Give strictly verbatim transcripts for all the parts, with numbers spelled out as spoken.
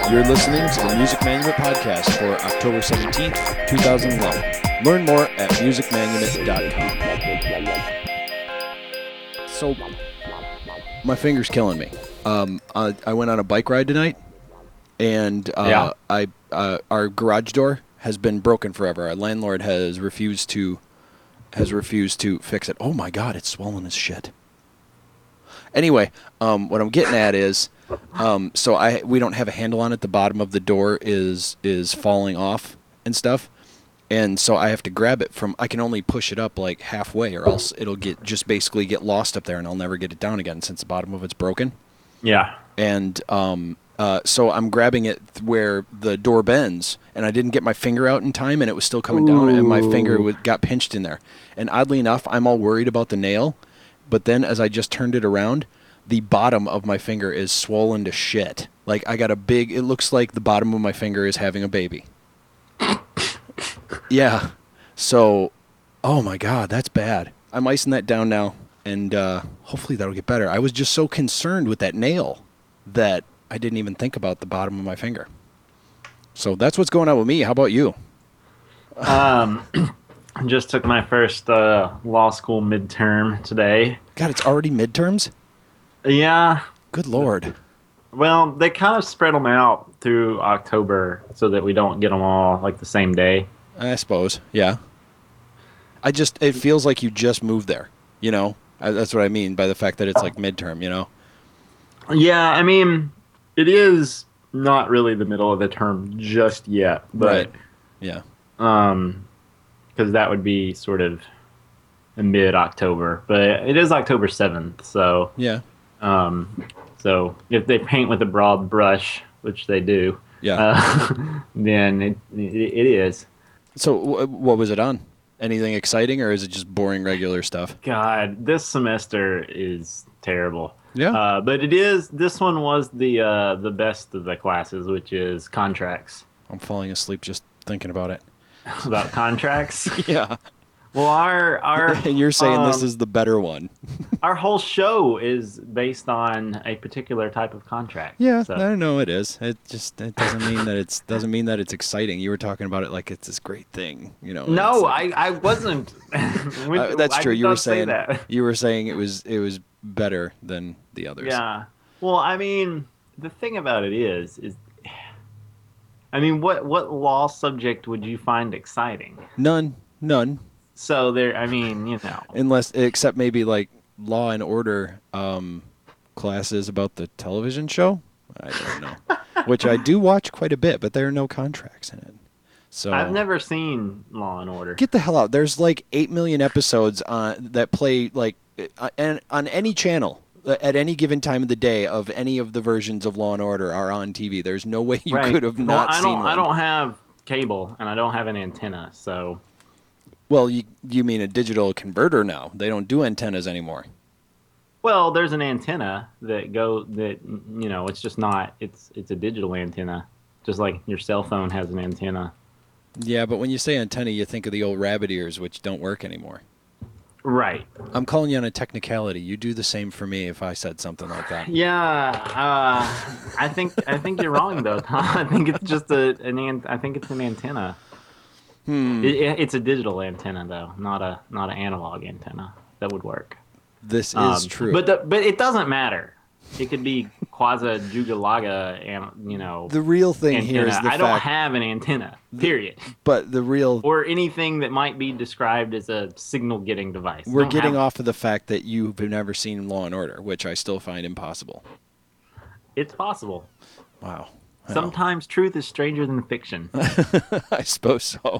You're listening to the Music Manument Podcast for October seventeenth, twenty eleven. Learn more at music manument dot com. So, my finger's killing me. Um, I, I went on a bike ride tonight, and uh, yeah. I uh, our garage door has been broken forever. Our landlord has refused to has refused to fix it. Oh my God, it's swollen as shit. Anyway, um, what I'm getting at is, um, so I we don't have a handle on it. The bottom of the door is is falling off and stuff, and so I have to grab it from. I can only push it up like halfway, or else it'll get just basically get lost up there, and I'll never get it down again since the bottom of it's broken. Yeah. And um, uh, so I'm grabbing it where the door bends, and I didn't get my finger out in time, and it was still coming Ooh. down, and my finger w- got pinched in there. And oddly enough, I'm all worried about the nail, but then as I just turned it around, the bottom of my finger is swollen to shit. Like I got a big, it looks like the bottom of my finger is having a baby. Yeah. So, oh my God, that's bad. I'm icing that down now, and uh, hopefully that'll get better. I was just so concerned with that nail that I didn't even think about the bottom of my finger. So that's what's going on with me. How about you? Um, just took my first uh, law school midterm today. God, it's already midterms? Yeah. Good Lord. Well, they kind of spread them out through October so that we don't get them all like the same day. I suppose, yeah. I just, it feels like you just moved there, you know? I, that's what I mean by the fact that it's like midterm, you know? Yeah, I mean, it is not really the middle of the term just yet, but Right. Yeah. um, because that would be sort of mid-October, but it is October seventh, so Yeah. um, so if they paint with a broad brush, which they do, Yeah. uh, then it, it it is. So w- what was it on? Anything exciting, or is it just boring regular stuff? God, this semester is terrible. Yeah. Uh, but it is. This one was the uh, the best of the classes, which is contracts. I'm falling asleep just thinking about it. About contracts. Yeah. Well, our our And you're saying um, this is the better one. our whole show is based on a particular type of contract. Yeah, So, I know it is. It just it doesn't mean that it's doesn't mean that it's exciting. You were talking about it like it's this great thing, you know. no, it's like- I, I wasn't. When- Uh, that's I true. did You were not say saying that. you were saying it was it was better than the others. Yeah. Well, I mean, the thing about it is, is, I mean, what what law subject would you find exciting? None, none, So there, I mean, you know. unless except maybe like Law and Order um, classes about the television show. I don't know, which I do watch quite a bit, but there are no contracts in it. So I've never seen Law and Order. get the hell out. There's like eight million episodes on that play like uh, and on any channel at any given time of the day of any of the versions of Law and Order are on T V. There's no way you Right. could have Well, not I seen don't, one. I don't have cable and I don't have an antenna, so Well, you you mean a digital converter now? They don't do antennas anymore. well, there's an antenna that go that you know, it's just not it's it's a digital antenna, just like your cell phone has an antenna. Yeah, but when you say antenna, you think of the old rabbit ears, which don't work anymore. Right. I'm calling you on a technicality. You do the same for me if I said something like that. Yeah, uh, I think I think you're wrong though, Tom. I think it's just a an an, I think it's an antenna. Hmm. It, it, it's a digital antenna though, not a not an analog antenna. That would work. This is Um, true. But the, but it doesn't matter. It could be quasi jugalaga and you know the real thing antenna. here is the I don't fact. have an antenna. Period. But the real Or anything that might be described as a signal getting device. we're Don't getting have- off of the fact that you've never seen Law and Order, which I still find impossible. It's possible. Wow. I know. Sometimes truth is stranger than fiction. I suppose so.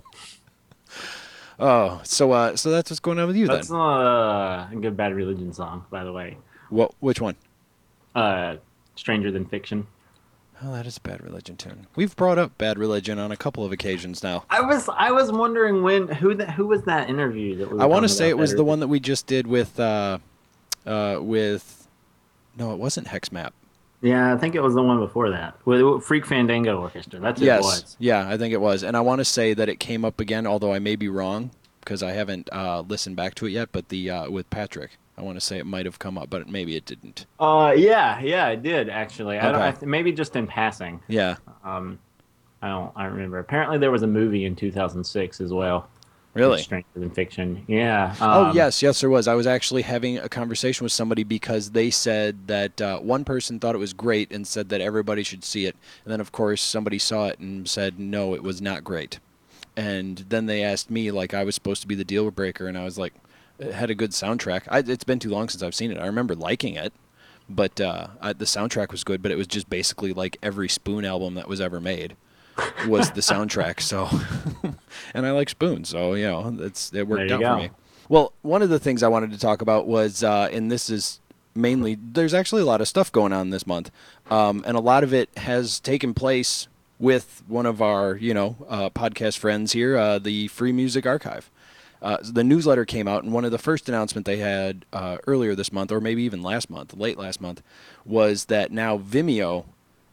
Oh, so uh, so that's what's going on with you That's then. uh, a good Bad Religion song, by the way. What? Which one? Uh, stranger than fiction. Oh, that is a Bad Religion tune. We've brought up Bad Religion on a couple of occasions now. I was I was wondering when who that who was that interview that we were I want to talking say about it was Bad the one that we just did with, uh, uh, with, no, it wasn't Hexmap. Yeah, I think it was the one before that with Freak Fandango Orchestra. That's what Yes, it was. yeah, I think it was, and I want to say that it came up again, although I may be wrong because I haven't uh, listened back to it yet. But the uh, with Patrick, I want to say it might have come up, but maybe it didn't. Uh, yeah, yeah, I did actually. I don't. I Okay. th- maybe just in passing. Yeah. Um, I don't. I don't remember. Apparently, there was a movie in two thousand six as well. Much Really? Stranger Than Fiction. Yeah. Oh, Um, yes, yes, there was. I was actually having a conversation with somebody because they said that uh, one person thought it was great and said that everybody should see it. And then, of course, somebody saw it and said, no, it was not great. And then they asked me, like, I was supposed to be the deal breaker, and I was like, it had a good soundtrack. I, it's been too long since I've seen it. I remember liking it, but uh, I, the soundtrack was good, but it was just basically like every Spoon album that was ever made was the soundtrack. So, and I like Spoon, so you know, it's it worked There out you for go. me. Well, one of the things I wanted to talk about was, uh, and this is mainly, there's actually a lot of stuff going on this month, um, and a lot of it has taken place with one of our, you know, uh, podcast friends here, uh, the Free Music Archive. Uh, the newsletter came out, and one of the first announcement they had uh, earlier this month, or maybe even last month, late last month, was that now Vimeo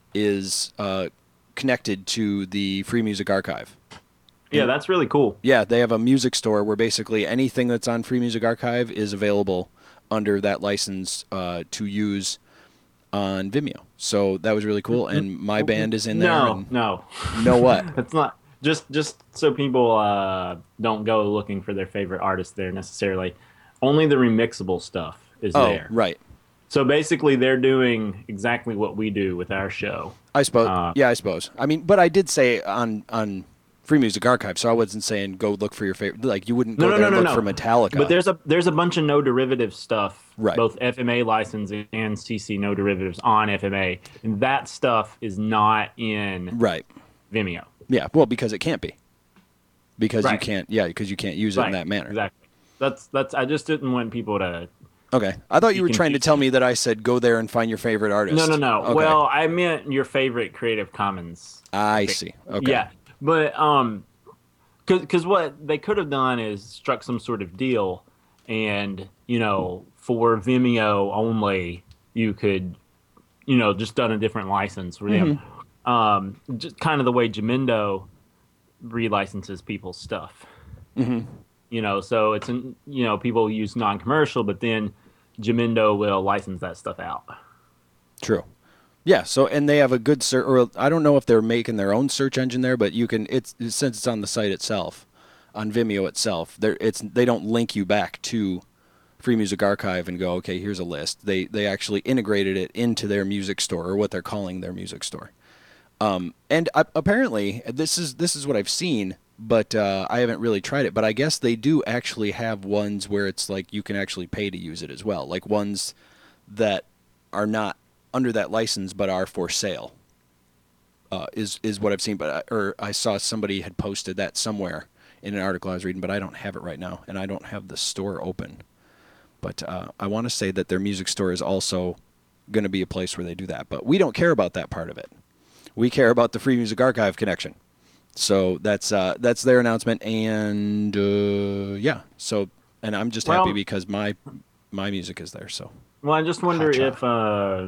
is uh, connected to the Free Music Archive. Yeah, that's really cool. Yeah, they have a music store where basically anything that's on Free Music Archive is available under that license uh, to use on Vimeo. So that was really cool, and my band is in there. No, And no, know what? it's not. Just just so people uh, don't go looking for their favorite artist there necessarily. Only the remixable stuff is Oh, there. right. So basically, they're doing exactly what we do with our show. I suppose. Uh, yeah, I suppose. I mean, but I did say on on Free Music Archive, so I wasn't saying go look for your favorite. Like you wouldn't go No, no, there no, and no, look no. for Metallica. But there's a there's a bunch of no derivative stuff, Right. both F M A licensing and C C no derivatives on F M A, and that stuff is not in right. Vimeo. Yeah. Well, because it can't be. Because you Right. can't. Yeah, because you can't use it in Right, that manner. Exactly. That's that's. I just didn't want people to. Okay. I thought you, You were can trying to choose- tell me that I said go there and find your favorite artist. No, no, no. Okay. Well, I meant your favorite Creative Commons. I see. Okay. Yeah, but um, because what they could have done is struck some sort of deal, and you know, for Vimeo only, you could, you know, just done a different license for them. Mm-hmm. Um, just kind of the way Jamindo relicenses people's stuff. Mm-hmm. You know, so it's an, you know, people use non-commercial, but then Jamindo will license that stuff out. True. Yeah. So, and they have a good search. Or I don't know if they're making their own search engine there, but you can. It's since it's on the site itself, on Vimeo itself. There, it's they don't link you back to Free Music Archive and go, okay, here's a list. They they actually integrated it into their music store, or what they're calling their music store. Um, and uh, apparently, this is this is what I've seen, but uh, I haven't really tried it. But I guess they do actually have ones where it's like you can actually pay to use it as well, like ones that are not under that license but are for sale. Uh, is is what I've seen, but I, or I saw somebody had posted that somewhere in an article I was reading, but I don't have it right now, and I don't have the store open. But uh, I want to say that their music store is also going to be a place where they do that. But we don't care about that part of it. We care about the Free Music Archive connection. So that's uh, that's their announcement, and uh, yeah. So and I'm just Well- happy because my my music is there. So Well, I just wonder Gotcha. if uh,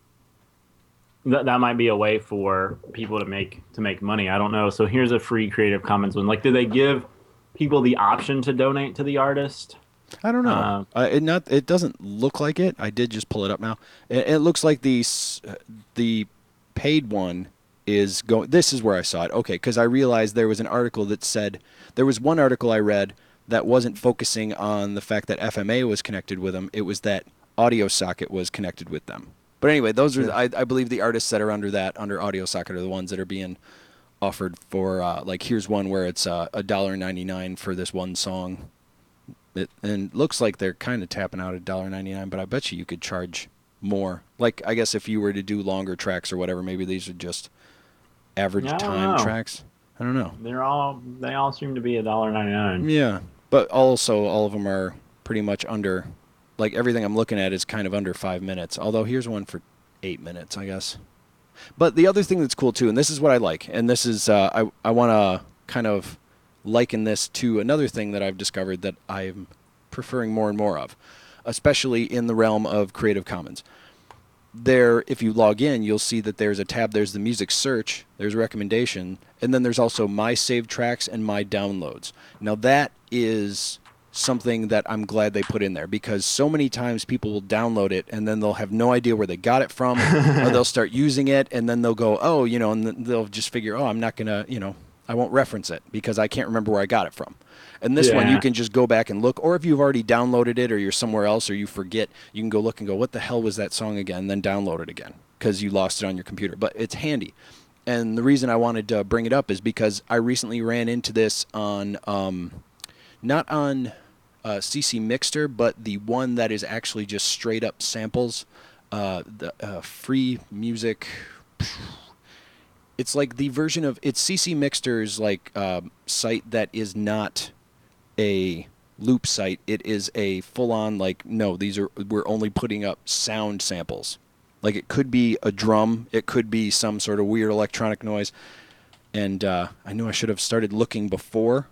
that that might be a way for people to make to make money. I don't know. So here's a free Creative Commons one. Like, do they give people the option to donate to the artist? I don't know. Uh, uh, it not it doesn't look like it. I did just pull it up now. It, it looks like the s- the paid one is going. This is where I saw it. Okay, because I realized there was an article that said there was one article I read that wasn't focusing on the fact that F M A was connected with them. It was that Audio Socket was connected with them. But anyway, those are I, I believe the artists that are under that under Audio Socket are the ones that are being offered for uh, like here's one where it's uh, a dollar ninety nine for this one song. It and looks like they're kind of tapping out at one dollar ninety-nine, but I bet you you could charge more. Like I guess if you were to do longer tracks or whatever, maybe these are just average I don't time know. tracks. I don't know. They're all they all seem to be a dollar ninety nine. Yeah, but also all of them are pretty much under. Like everything I'm looking at is kind of under five minutes. Although here's one for eight minutes, I guess. But the other thing that's cool too, and this is what I like, and this is uh, I I want to kind of liken this to another thing that I've discovered that I'm preferring more and more of, especially in the realm of Creative Commons. There, if you log in, you'll see that there's a tab. There's the music search, there's recommendation, and then there's also my saved tracks and my downloads. Now that is something that I'm glad they put in there, because so many times people will download it and then they'll have no idea where they got it from, or they'll start using it and then they'll go, oh, you know, and they'll just figure, oh, I'm not going to, you know, I won't reference it because I can't remember where I got it from. And this Yeah. one, you can just go back and look, or if you've already downloaded it or you're somewhere else or you forget, you can go look and go, what the hell was that song again? And then download it again because you lost it on your computer. But it's handy. And the reason I wanted to bring it up is because I recently ran into this on, um, not on uh, C C Mixter, but the one that is actually just straight up samples, uh, the uh, free music. It's like the version of, it's C C Mixter's like uh, site that is not a loop site. It is a full on like, no, these are, we're only putting up sound samples. Like it could be a drum, it could be some sort of weird electronic noise. And uh, I knew I should have started looking before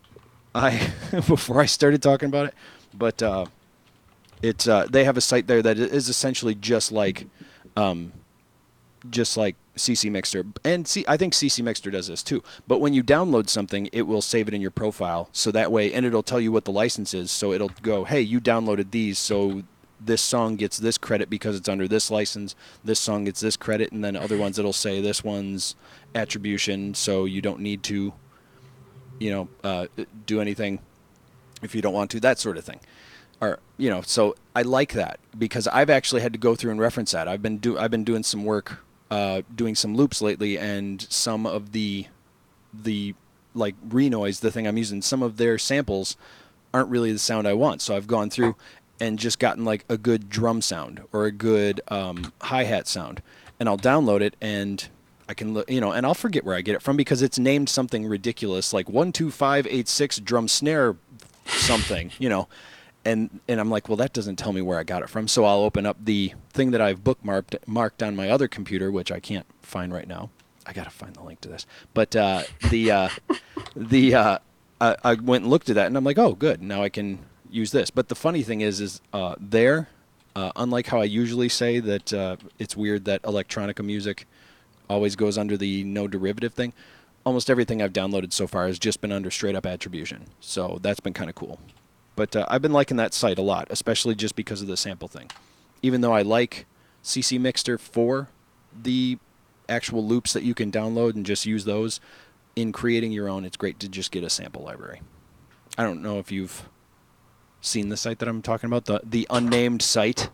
I before I started talking about it, but uh, it's uh, they have a site there that is essentially just like um, just like C C Mixter, and see, I think C C Mixter does this too. But when you download something, it will save it in your profile, so that way, and it'll tell you what the license is. So it'll go, hey, you downloaded these, so this song gets this credit because it's under this license. This song gets this credit, and then other ones it'll say this one's attribution, so you don't need to, you know, uh, do anything if you don't want to, that sort of thing. Or, you know, so I like that because I've actually had to go through and reference that. I've been do I've been doing some work, uh, doing some loops lately, and some of the the like Renoise, the thing I'm using, some of their samples aren't really the sound I want. So I've gone through and just gotten like a good drum sound or a good um, hi-hat sound, and I'll download it and I can look, you know, and I'll forget where I get it from because it's named something ridiculous like one two five eight six drum snare something, you know, and and I'm like, well, that doesn't tell me where I got it from. So I'll open up the thing that I've bookmarked marked on my other computer, which I can't find right now. I gotta find the link to this, but uh, the uh, the uh, I, I went and looked at that, and I'm like, oh, good, now I can use this. But the funny thing is, is uh, there, uh, unlike how I usually say that uh, it's weird that electronica music always goes under the no derivative thing, almost everything I've downloaded so far has just been under straight up attribution. So that's been kind of cool. But uh, I've been liking that site a lot, especially just because of the sample thing. Even though I like C C Mixter for the actual loops that you can download and just use those in creating your own, it's great to just get a sample library. I don't know if you've seen the site that I'm talking about, the the unnamed site.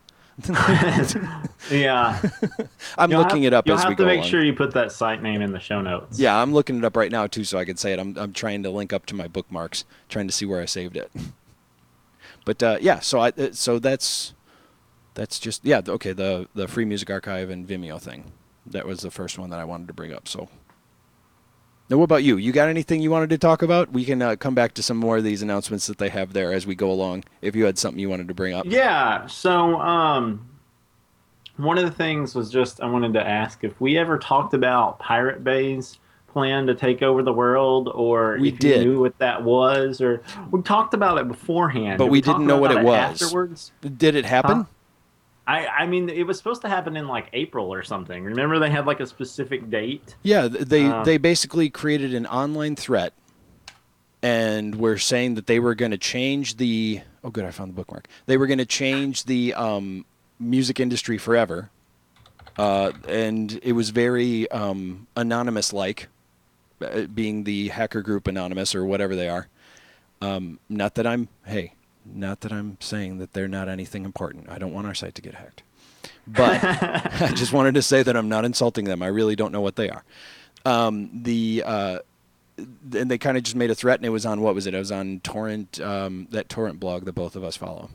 Yeah, I'm you'll looking have, it up you'll as have we to go make along. sure you put that site name in the show notes. Yeah, I'm looking it up right now too, so I can say it. I'm I'm trying to link up to my bookmarks, trying to see where I saved it. But uh, yeah, so I uh, so that's that's just yeah okay the the Free Music Archive and Vimeo thing. That was the first one that I wanted to bring up. So now, what about you? You got anything you wanted to talk about? We can uh, come back to some more of these announcements that they have there as we go along. If you had something you wanted to bring up. Yeah. So, um, one of the things was just I wanted to ask if we ever talked about Pirate Bay's plan to take over the world, or We if did. you knew what that was, or we talked about it beforehand, But Did we talk didn't know what about it was. afterwards. Did it happen? Huh? I, I mean, it was supposed to happen in like April or something. Remember, they had like a specific date. Yeah, th- they Um, they basically created an online threat, and were saying that they were going to change the. Oh, good, I found the bookmark. They were going to change the um, music industry forever, uh, and it was very um, anonymous-like, uh, being the hacker group Anonymous or whatever they are. Um, not that I'm hey, not that I'm saying that they're not anything important. I don't want our site to get hacked. But I just wanted to say that I'm not insulting them. I really don't know what they are. Um, the uh, and they kind of just made a threat, and it was on, what was it? It was on Torrent, um, that Torrent blog that both of us follow.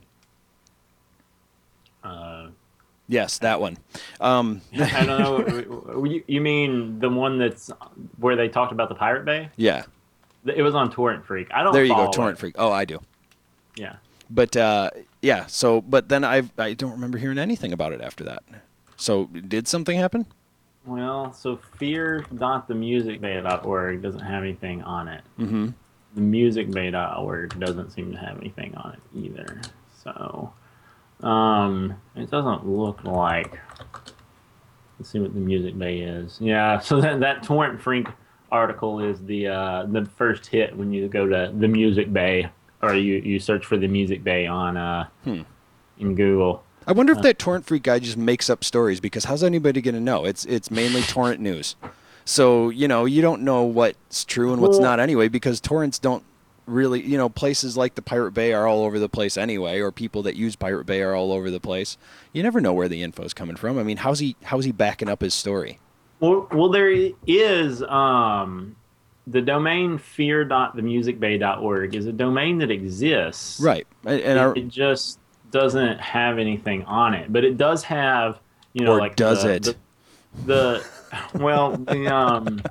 Uh, Yes, that one. Um, I don't know. You, you mean the one that's where they talked about the Pirate Bay? yeah, It was on Torrent Freak. I don't. there you go, follow Torrent it. Freak. Oh, I do. Yeah. But uh, yeah, so but then I I don't remember hearing anything about it after that. So did something happen? Well, so fear dot the music bay dot org doesn't have anything on it. Mm-hmm. The music bay dot org doesn't seem to have anything on it either. So, um, it doesn't look like. Let's see what the Music Bay is. Yeah, so that that Torrent Freak article is the uh, the first hit when you go to the Music Bay. or you you search for the Music Bay on uh Hmm. in Google. I wonder if that Torrent Freak guy just makes up stories, because how's anybody going to know? It's it's mainly torrent news. So, you know, you don't know what's true and what's Well- not anyway, because torrents don't really, you know, places like the Pirate Bay are all over the place anyway, or people that use Pirate Bay are all over the place. You never know where the info's coming from. I mean, how's he how's he backing up his story? Well, well, there is um, the domain fear dot the music bay dot org is a domain that exists. Right. And, and It, our, it just doesn't have anything on it, but it does have, you know, or like does the, it? The, the well, the um,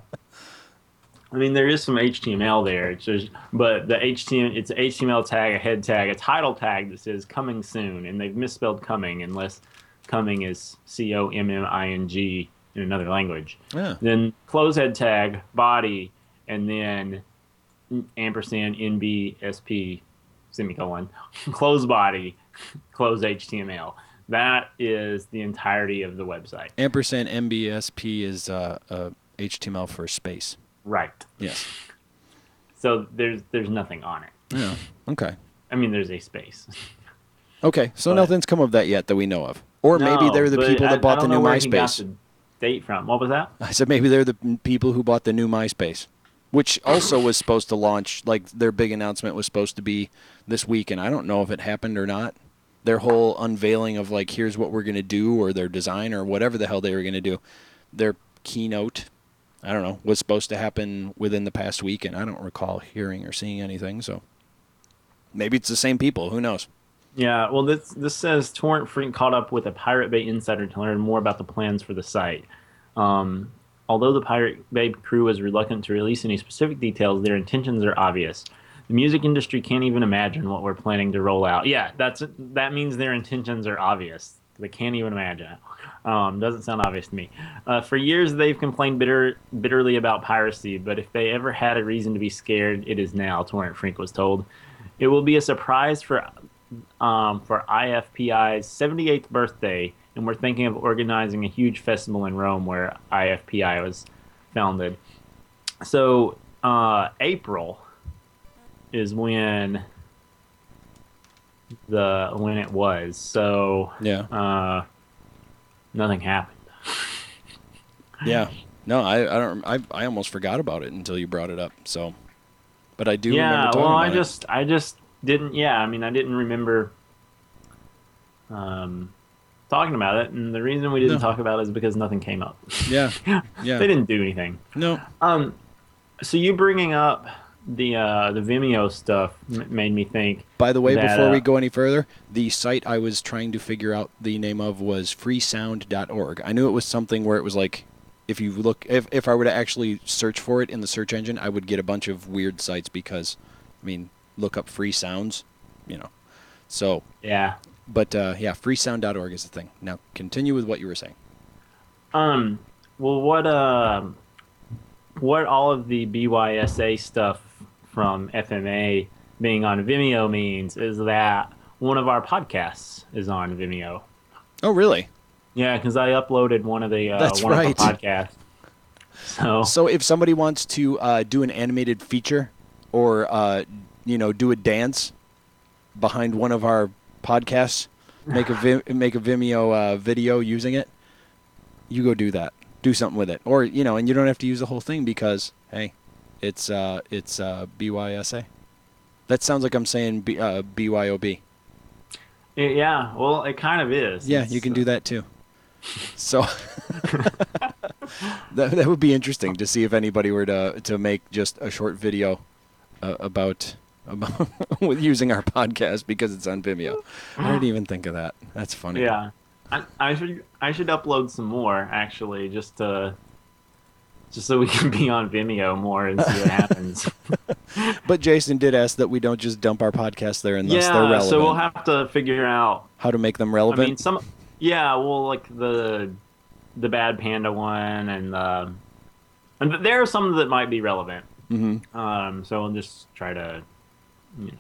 I mean, there is some H T M L there. It's just, but the H T M L, it's an H T M L tag, a head tag, a title tag that says "coming soon," and they've misspelled "coming" unless "coming" is C O M M I N G in another language. Yeah. Then close head tag, body, and then ampersand N B S P semicolon close body, close H T M L. That is the entirety of the website. Ampersand M B S P is uh, uh, H T M L for space. Right. Yes. So there's there's nothing on it. Yeah. Okay. I mean, there's a space. Okay. So But- nothing's come of that yet that we know of. Or maybe No, they're the but people I- that I bought the don't new know where he got MySpace. the date from. What was that? I said maybe they're the m- people who bought the new MySpace, which also was supposed to launch, like their big announcement was supposed to be this week, and I don't know if it happened or not. Their whole unveiling of, like, here's what we're going to do, or their design, or whatever the hell they were going to do. Their keynote, I don't know, was supposed to happen within the past week, and I don't recall hearing or seeing anything, so maybe it's the same people. Who knows? Yeah, well, this this says Torrent Freak caught up with a Pirate Bay insider to learn more about the plans for the site. Um, although the Pirate Bay crew was reluctant to release any specific details, their intentions are obvious. The music industry can't even imagine what we're planning to roll out. Yeah, that's that means their intentions are obvious. They can't even imagine it. Um, doesn't sound obvious to me. Uh, for years, they've complained bitter, bitterly about piracy, but if they ever had a reason to be scared, it is now, Torrent Freak was told. It will be a surprise for um, for I F P I's seventy-eighth birthday, and we're thinking of organizing a huge festival in Rome where I F P I was founded. So uh, April is when the when it was. So Yeah. uh, nothing happened. Yeah. No, I, I don't. I, I almost forgot about it until you brought it up. So, but I do Yeah, remember talking well, about I it. just I just didn't. Yeah, I mean, I didn't remember um, talking about it, and the reason we didn't No. talk about it is because nothing came up. Yeah. Yeah. They didn't do anything. No. Um, so you bringing up the uh, the Vimeo stuff m- made me think. By the way, that, before uh, we go any further, the site I was trying to figure out the name of was freesound dot org. I knew it was something where it was like, if you look, if, if I were to actually search for it in the search engine, I would get a bunch of weird sites because, I mean, look up free sounds, you know. So, Yeah. but uh, yeah, freesound dot org is the thing. Now, continue with what you were saying. Um. Well, what uh, what all of the B Y S A stuff from F M A being on Vimeo means is that one of our podcasts is on Vimeo. Oh, really? Yeah, because I uploaded one of the uh, That's one right. of the podcasts. So So if somebody wants to uh, do an animated feature or, uh, you know, do a dance behind one of our podcasts, make a Vim- make a Vimeo uh, video using it, you go do that. Do something with it. Or, you know, and you don't have to use the whole thing because, hey, it's uh, it's uh, B Y S A. That sounds like I'm saying B- uh, B Y O B. yeah, well, it kind of is. Yeah, It's, you can uh, do that too. So that that would be interesting to see if anybody were to to make just a short video uh, about about with using our podcast because it's on Vimeo. I didn't even think of that. That's funny. Yeah, I, I should I should upload some more actually, just to just so we can be on Vimeo more and see what happens. But Jason did ask that we don't just dump our podcast there unless they're Yeah, relevant. so we'll have to figure out. How to make them I relevant? mean, some. Yeah, well, like the the Bad Panda one, and uh, and there are some that might be relevant. mm-hmm. Um, so I'll just try to, you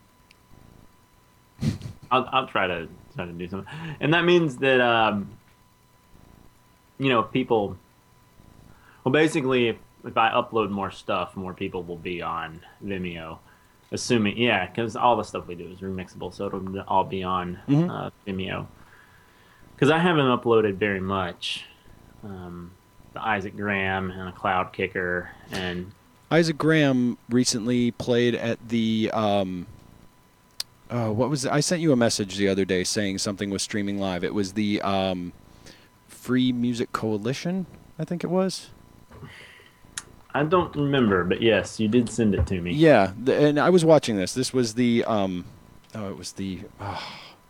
know, I'll I'll try to try to do something, and that means that um, you know, people. Well, basically, if if I upload more stuff, more people will be on Vimeo. assuming, yeah, because all the stuff we do is remixable, so it'll all be on Hmm. uh, Vimeo. Because I haven't uploaded very much. Um, the Isaac Graham and a Cloud Kicker, and Isaac Graham recently played at the um, uh, what was it? I sent you a message the other day saying something was streaming live. It was the um, Free Music Coalition, I think it was. I don't remember, but yes, you did send it to me. Yeah, the, and I was watching this. This was the um, oh, it was the. Oh.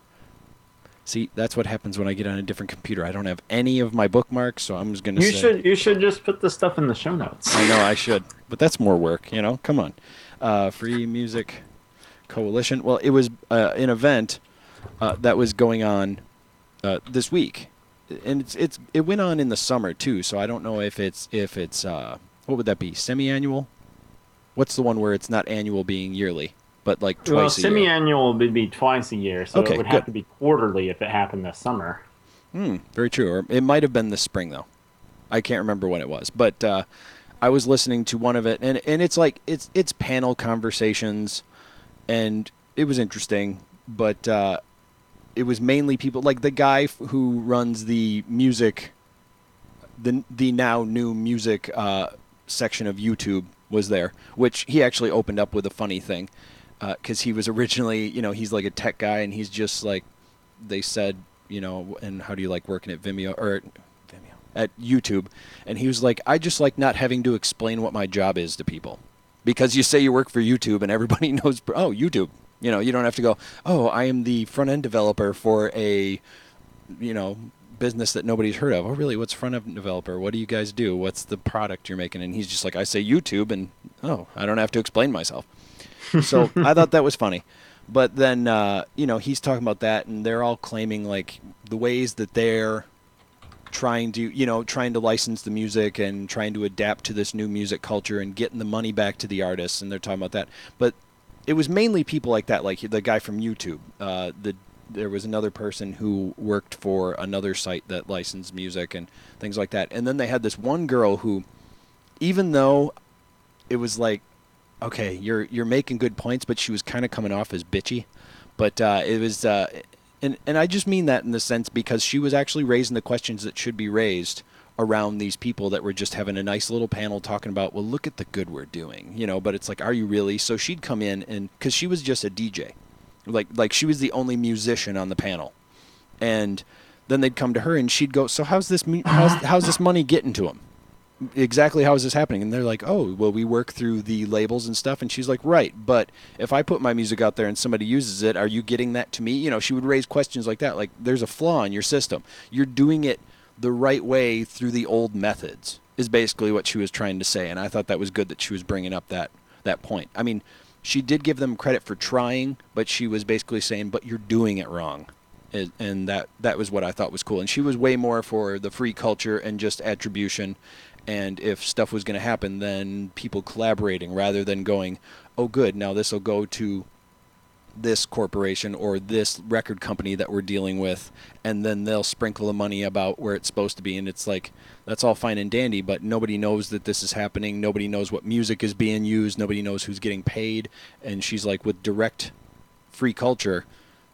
See, that's what happens when I get on a different computer. I don't have any of my bookmarks, so I'm just gonna You say. should you should just put the stuff in the show notes. I know I should, but that's more work. You know, come on. Uh, Free Music Coalition. Well, it was uh, an event uh, that was going on uh, this week, and it's it's it went on in the summer too. So I don't know if it's if it's uh, what would that be? Semi-annual? What's the one where it's not annual, being yearly, but like Well, twice a year? semi-annual would be twice a year, so Okay, it would good. have to be quarterly if it happened this summer. Hmm, very true. Or it might have been this spring though. I can't remember when it was, but uh, I was listening to one of it, and and it's like it's it's panel conversations, and it was interesting, but uh, it was mainly people like the guy f- who runs the music, the the now new music uh, section of YouTube was there, which he actually opened up with a funny thing, because he was originally, you know, he's like a tech guy, and he's just like, they said, you know, and how do you like working at Vimeo or Vimeo at YouTube? And he was like, I just like not having to explain what my job is to people, because you say you work for YouTube and everybody knows, oh, YouTube. You know, you don't have to go, oh, I am the front end developer for a, you know, business that nobody's heard of. Oh, really? What's front end developer? What do you guys do? What's the product you're making? And he's just like, I say YouTube, and oh, I don't have to explain myself. So I thought that was funny. But then, uh, you know, he's talking about that, and they're all claiming like the ways that they're trying to, you know, trying to license the music and trying to adapt to this new music culture and getting the money back to the artists. And they're talking about that. But it was mainly people like that, like the guy from YouTube. Uh, the there was another person who worked for another site that licensed music and things like that. And then they had this one girl who, even though it was like, okay, you're you're making good points, but she was kind of coming off as bitchy. But uh, it was, uh, and and I just mean that in the sense because she was actually raising the questions that should be raised around these people that were just having a nice little panel talking about, well, look at the good we're doing, you know. But it's like, are you really? So she'd come in, and because she was just a D J, like like she was the only musician on the panel, and then they'd come to her, and she'd go, so how's this mu- how's how's this money getting to them? Exactly, how is this happening? And they're like, oh, well, we work through the labels and stuff. And she's like, right, but if I put my music out there and somebody uses it, are you getting that to me? You know, she would raise questions like that, like there's a flaw in your system. You're doing it the right way through the old methods is basically what she was trying to say. And I thought that was good that she was bringing up that that point. I mean, she did give them credit for trying, but she was basically saying, but you're doing it wrong. And, and that that was what I thought was cool. And she was way more for the free culture and just attribution. And if stuff was going to happen, then people collaborating rather than going, oh, good, now this will go to this corporation or this record company that we're dealing with, and then they'll sprinkle the money about where it's supposed to be. And it's like, that's all fine and dandy, but nobody knows that this is happening. Nobody knows what music is being used. Nobody knows who's getting paid. And she's like, with direct free culture,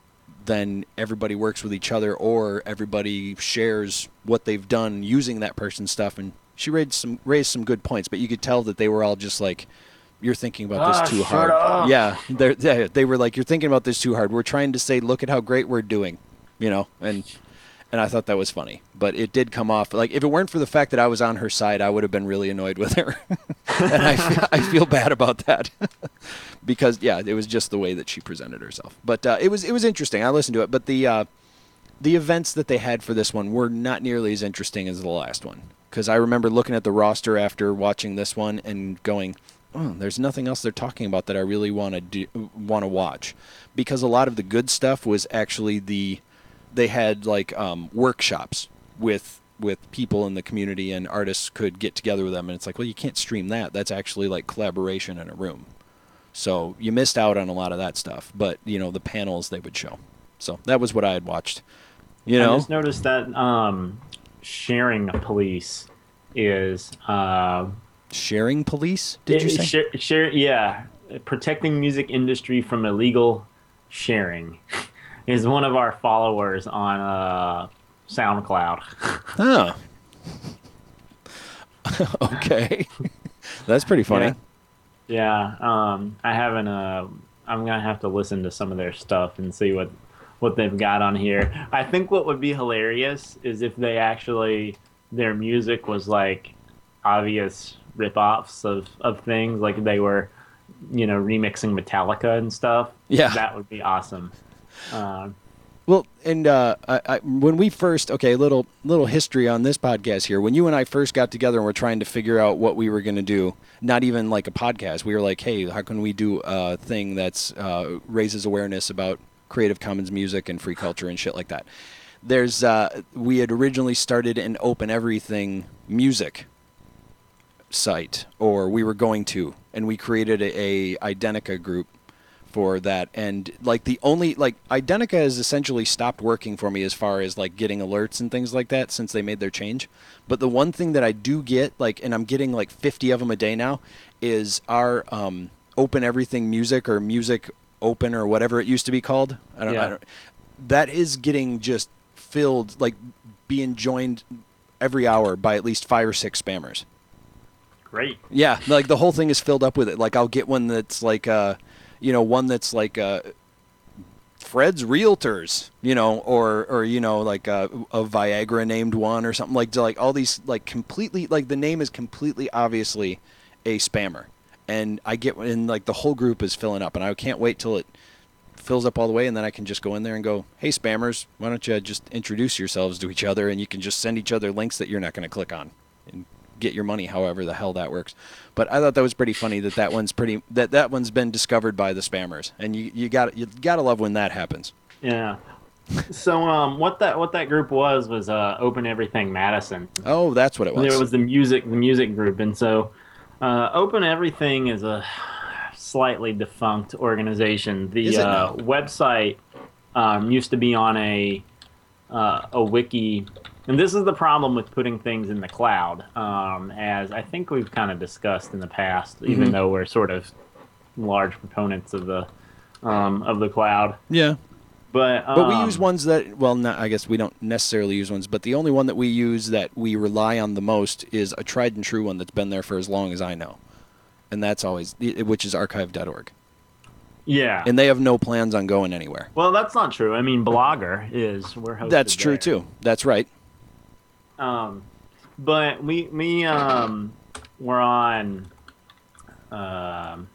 then everybody works with each other, or everybody shares what they've done using that person's stuff. And she raised some raised some good points, but you could tell that they were all just like, you're thinking about Ah, this too shut hard. up. Yeah, they're, they they were like, you're thinking about this too hard. We're trying to say, look at how great we're doing, you know. And and I thought that was funny, but it did come off like, if it weren't for the fact that I was on her side, I would have been really annoyed with her, and I feel, I feel bad about that because yeah, it was just the way that she presented herself. But uh, it was it was interesting. I listened to it, but the uh, the events that they had for this one were not nearly as interesting as the last one. Because I remember looking at the roster after watching this one and going, oh, there's nothing else they're talking about that I really want to do, want to watch. Because a lot of the good stuff was actually the, they had like um, workshops with with people in the community, and artists could get together with them. And it's like, well, you can't stream that. That's actually like collaboration in a room. So you missed out on a lot of that stuff. But, you know, the panels they would show. So that was what I had watched. You know? I just noticed that um, sharing police is uh, Sharing police, did you say? Share, share, yeah. protecting music industry from illegal sharing is one of our followers on uh, SoundCloud. Oh, okay. That's pretty funny. Yeah, yeah. Um, I haven't. Uh, I'm gonna have to listen to some of their stuff and see what what they've got on here. I think what would be hilarious is if they actually their music was like obvious rip-offs of of things, like they were, you know, remixing Metallica and stuff. Yeah. That would be awesome. Um, Well, and uh, I, I, when we first, okay, little little history on this podcast here. When you and I first got together and we're trying to figure out what we were going to do, not even like a podcast, we were like, hey, how can we do a thing that's uh, raises awareness about Creative Commons music and free culture and shit like that? There's, uh, we had originally started an Open Everything music site, or we were going to, and we created a, a Identica group for that. And like the only like Identica has essentially stopped working for me as far as like getting alerts and things like that since they made their change. But the one thing that I do get, like, and I'm getting like fifty of them a day now, is our um, Open Everything music, or Music Open, or whatever it used to be called. I don't, Yeah. I don't that is getting just filled, like being joined every hour by at least five or six spammers. Great. Yeah, like the whole thing is filled up with it. Like I'll get one that's like uh you know, one that's like uh Fred's Realtors, you know, or or you know, like a, a Viagra named one or something, like like all these like completely, like the name is completely obviously a spammer. And I get, and like the whole group is filling up, and I can't wait till it fills up all the way, and then I can just go in there and go, hey spammers, why don't you just introduce yourselves to each other, and you can just send each other links that you're not going to click on and get your money, however the hell that works. But I thought that was pretty funny that that one's pretty that that one's been discovered by the spammers, and you you got you got to love when that happens. Yeah. So um, what that what that group was was uh, Open Everything Madison. Oh, that's what it was. There was the music the music group, and so uh, Open Everything is a slightly defunct organization. The Is it uh, now? website um, used to be on a uh, a wiki, and this is the problem with putting things in the cloud, um, as I think we've kind of discussed in the past, even Mhm. though we're sort of large proponents of the um, of the cloud. Yeah. But um, But we use ones that, well, not, I guess we don't necessarily use ones, but the only one that we use that we rely on the most is a tried and true one that's been there for as long as I know. And that's always, which is archive dot org. Yeah. And they have no plans on going anywhere. Well, that's not true. I mean, Blogger is we're hosted That's true, there. too. That's right. Um, but we we um were on um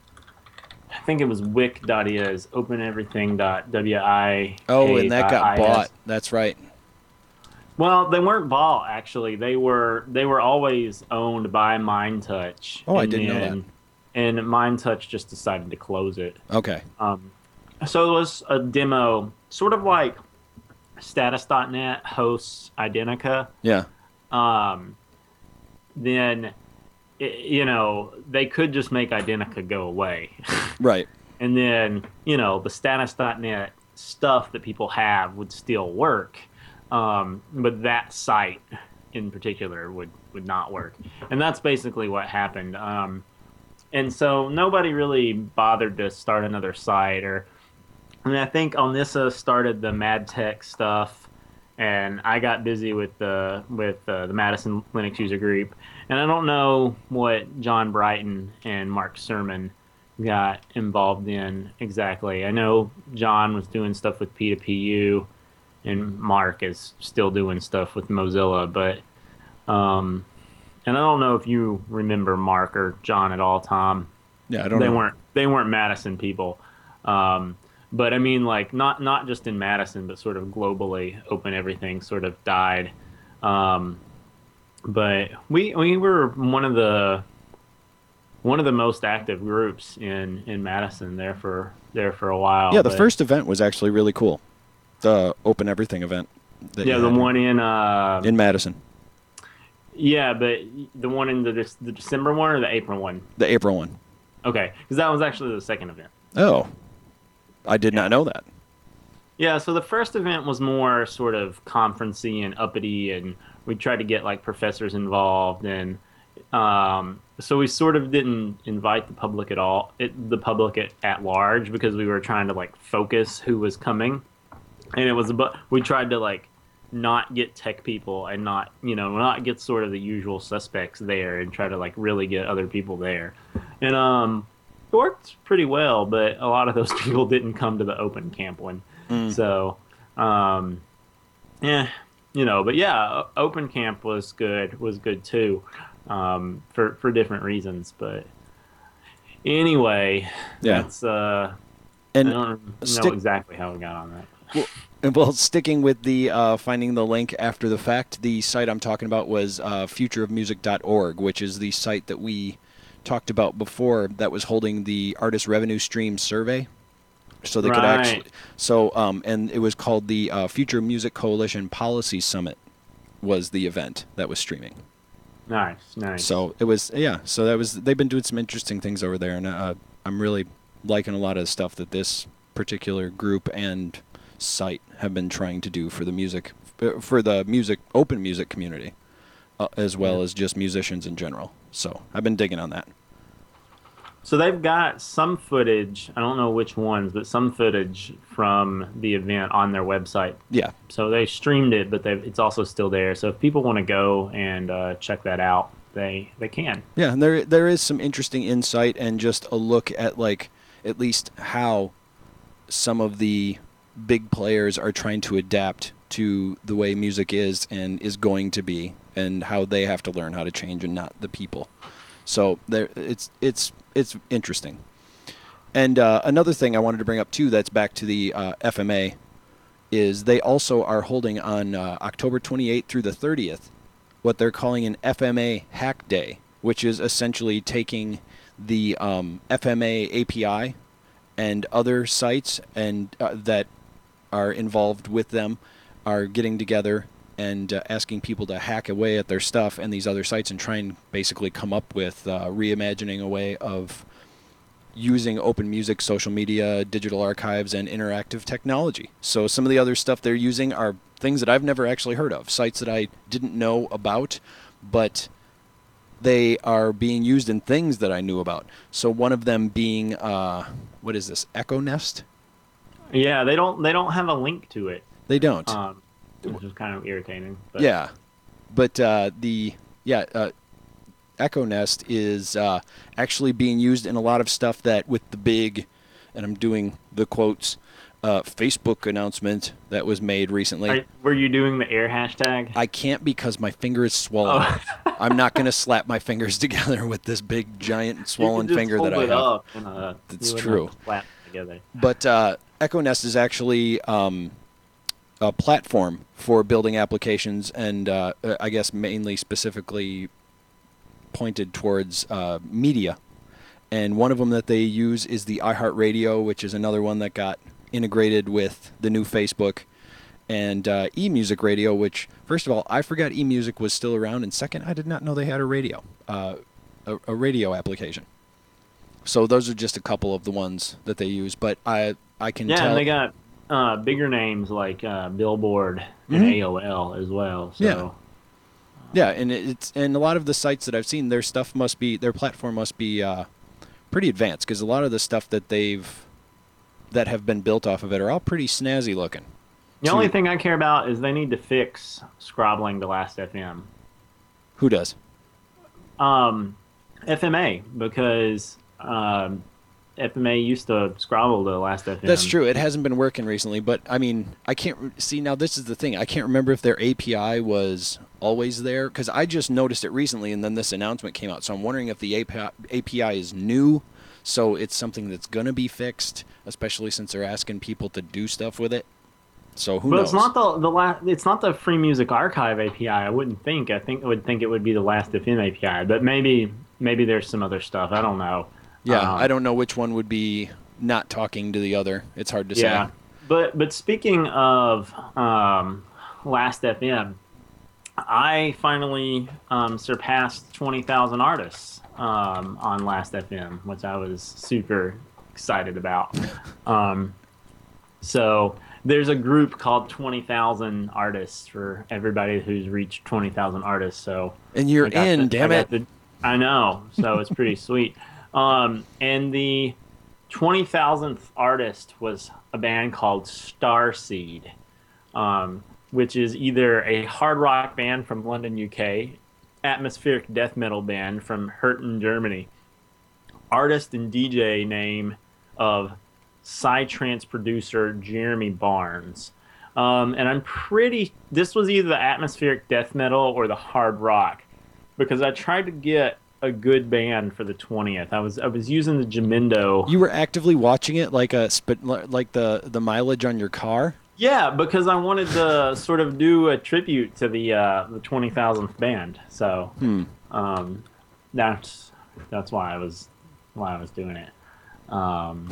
I think it was wic.is, openeverything.wi. Oh, and that got bought. That's right. Well, they weren't bought actually. They were they were always owned by MindTouch. Oh, I and didn't know then- And MindTouch just decided to close it. Okay. Um, so it was a demo, sort of like status dot net hosts Identica. Yeah. Um, then, it, you know, they could just make Identica go away. Right. And then, you know, the status dot net stuff that people have would still work. Um, but that site in particular would, would not work. And that's basically what happened. Um, and so nobody really bothered to start another site. Or, I mean, I think Onissa started the MadTech stuff, and I got busy with the with uh, the Madison Linux user group. And I don't know what John Brighton and Mark Sermon got involved in exactly. I know John was doing stuff with P two P U, and Mark is still doing stuff with Mozilla. But, um, and I don't know if you remember Mark or John at all, Tom. Yeah, I don't they know. weren't they weren't Madison people. Um, but I mean, like not not just in Madison, but sort of globally, Open Everything sort of died. Um, but we we were one of the one of the most active groups in, in Madison there for there for a while. Yeah, the but- first event was actually really cool. The Open Everything event. that yeah you the had one in uh in Madison. yeah, but the one in the Dec- the December one or the April one. The April one. Okay, because that was actually the second event. Oh. I did not know that. Yeah, so the first event was more sort of conferencey and uppity, and we tried to get like professors involved. And um, so we sort of didn't invite the public at all, it, the public at, at large, because we were trying to like focus who was coming, and it was about we tried to like not get tech people and not you know not get sort of the usual suspects there and try to like really get other people there, and um it worked pretty well, but a lot of those people didn't come to the open camp one. Mm. So um yeah, you know, but yeah, open camp was good was good too, um for for different reasons. But anyway, Yeah. that's uh And I don't know stick- exactly how we got on that. Well, well, sticking with the uh, finding the link after the fact, the site I'm talking about was uh, future of music dot org, which is the site that we talked about before that was holding the artist revenue stream survey. So they could Right. actually, so um, and it was called the uh, Future Music Coalition Policy Summit, was the event that was streaming. Nice, nice. So it was, yeah. So that was, they've been doing some interesting things over there, and uh, I'm really liking a lot of the stuff that this particular group and site have been trying to do for the music, uh, for the music, open music community, uh, as well Yeah. as just musicians in general. So I've been digging on that. So they've got some footage, I don't know which ones, but some footage from the event on their website. Yeah. So they streamed it, but they've, it's also still there. So if people want to go and uh, check that out, they they can. Yeah, and there there is some interesting insight and just a look at like at least how some of the big players are trying to adapt to the way music is and is going to be, and how they have to learn how to change and not the people. So there, it's it's it's interesting. And uh, another thing I wanted to bring up too, that's back to the uh, F M A, is they also are holding on uh, October twenty-eighth through the thirtieth what they're calling an F M A Hack Day, which is essentially taking the um, F M A A P I and other sites and uh, that are involved with them are getting together and uh, asking people to hack away at their stuff and these other sites and try and basically come up with uh, reimagining a way of using open music, social media, digital archives, and interactive technology. So some of the other stuff they're using are things that I've never actually heard of, sites that I didn't know about, but they are being used in things that I knew about. So one of them being, uh, what is this, Echo Nest? Yeah, they don't they don't have a link to it, They don't. um, which is kind of irritating. But Yeah, but uh, the yeah uh, Echo Nest is uh, actually being used in a lot of stuff that with the big, and I'm doing the quotes, uh, Facebook announcement that was made recently. Are, were you doing the air hashtag? I can't because my finger is swollen. Oh. I'm not going to slap my fingers together with this big giant swollen you could just finger hold that I it have. Up and, uh, That's you wouldn't true. have to slap it together. But uh, Echo Nest is actually um, a platform for building applications, and uh, I guess mainly specifically pointed towards uh, media. And one of them that they use is the iHeartRadio, which is another one that got integrated with the new Facebook, and uh, eMusic Radio, which, first of all, I forgot eMusic was still around, and second, I did not know they had a radio, uh, a, a radio application. So those are just a couple of the ones that they use, but I I can Yeah, tell. and they got uh, bigger names like uh, Billboard and Mhm. A O L as well. So. Yeah. Yeah, and it's and a lot of the sites that I've seen, their stuff must be their platform must be uh, pretty advanced, because a lot of the stuff that they've that have been built off of it are all pretty snazzy looking. The To- only thing I care about is they need to fix scrobbling to Last F M. Who does? Um, F M A, because um, F M A used to scrabble to Last F M. That's true. It hasn't been working recently, but I mean, I can't re- see now. This is the thing. I can't remember if their A P I was always there, because I just noticed it recently, and then this announcement came out. So I'm wondering if the A P I, A P I is new, so it's something that's going to be fixed, especially since they're asking people to do stuff with it. So who But knows? it's not the the last. It's not the Free Music Archive A P I. I wouldn't think. I think I would think it would be the Last F M A P I. But maybe maybe there's some other stuff. I don't know. Yeah, Um, I don't know which one would be not talking to the other. It's hard to Yeah, say. but but speaking of um, Last F M, I finally um, surpassed twenty thousand artists um, on Last F M, which I was super excited about. Um, so there's a group called twenty thousand Artists for everybody who's reached twenty thousand artists. So And you're I got in, to- damn I it. got to- I know, so it's pretty sweet. Um, and the twenty thousandth artist was a band called Starseed, um, which is either a hard rock band from London, U K, atmospheric death metal band from Herten, Germany, artist and D J name of Psytrance producer Jeremy Barnes. Um, and I'm pretty, this was either the atmospheric death metal or the hard rock because I tried to get a good band for the twentieth. I was I was using the Jamindo. You were actively watching it like a sp- like the the mileage on your car. Yeah, because I wanted to sort of do a tribute to the uh, the twenty thousandth band. So Hmm. um, that's that's why I was why I was doing it. Um,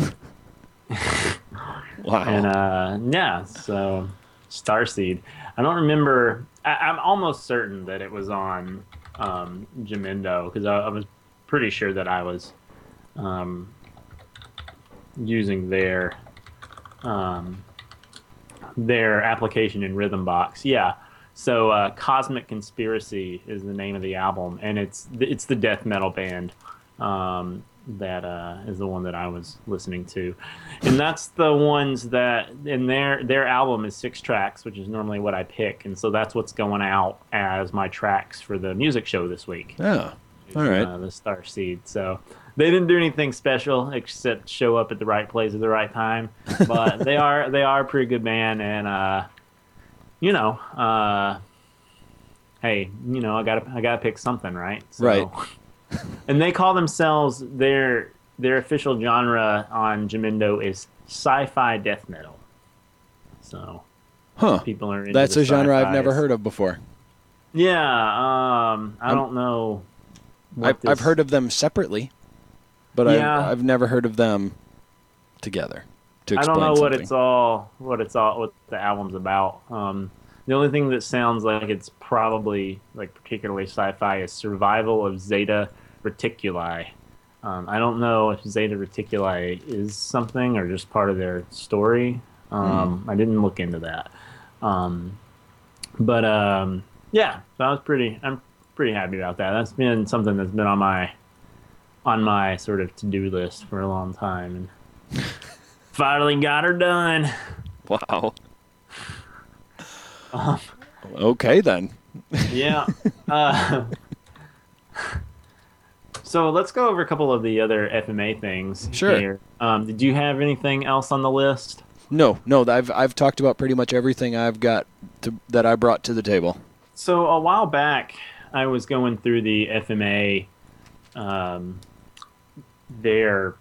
Wow. and uh, yeah, so Starseed. I don't remember. I, I'm almost certain that it was on um, Jamindo because I, I was pretty sure that I was um, using their um, their application in Rhythmbox. Yeah. So uh, Cosmic Conspiracy is the name of the album, and it's it's the death metal band um, that uh, is the one that I was listening to, and that's the ones that in their their album is six tracks, which is normally what I pick, and so that's what's going out as my tracks for the music show this week. Oh, all right. Uh, the Starseed. So they didn't do anything special except show up at the right place at the right time, but they are they are a pretty good band, and uh, you know, uh, hey, you know, I gotta I gotta pick something, right? So, Right. And they call themselves their their official genre on Jamindo is sci-fi death metal. So Huh. people are into That's the a genre I've sci-fis. never heard of before. Yeah, um, I I'm- don't know. what I've, I've this- heard of them separately, but Yeah. I've, I've never heard of them together. To I explain don't know what something. it's all what it's all what the album's about. Um, the only thing that sounds like it's probably like particularly sci-fi is Survival of Zeta Reticuli. Um, I don't know if Zeta Reticuli is something or just part of their story. Um, I didn't look into that. Um, but um, yeah, so I was pretty. I'm pretty happy about that. That's been something that's been on my on my sort of to-do list for a long time, and finally got her done. Wow. Um, Okay then. yeah. Uh, so let's go over a couple of the other F M A things. Sure. Here. Um, did you have anything else on the list? No, no. I've I've talked about pretty much everything I've got to, that I brought to the table. So a while back, I was going through the F M A, um, their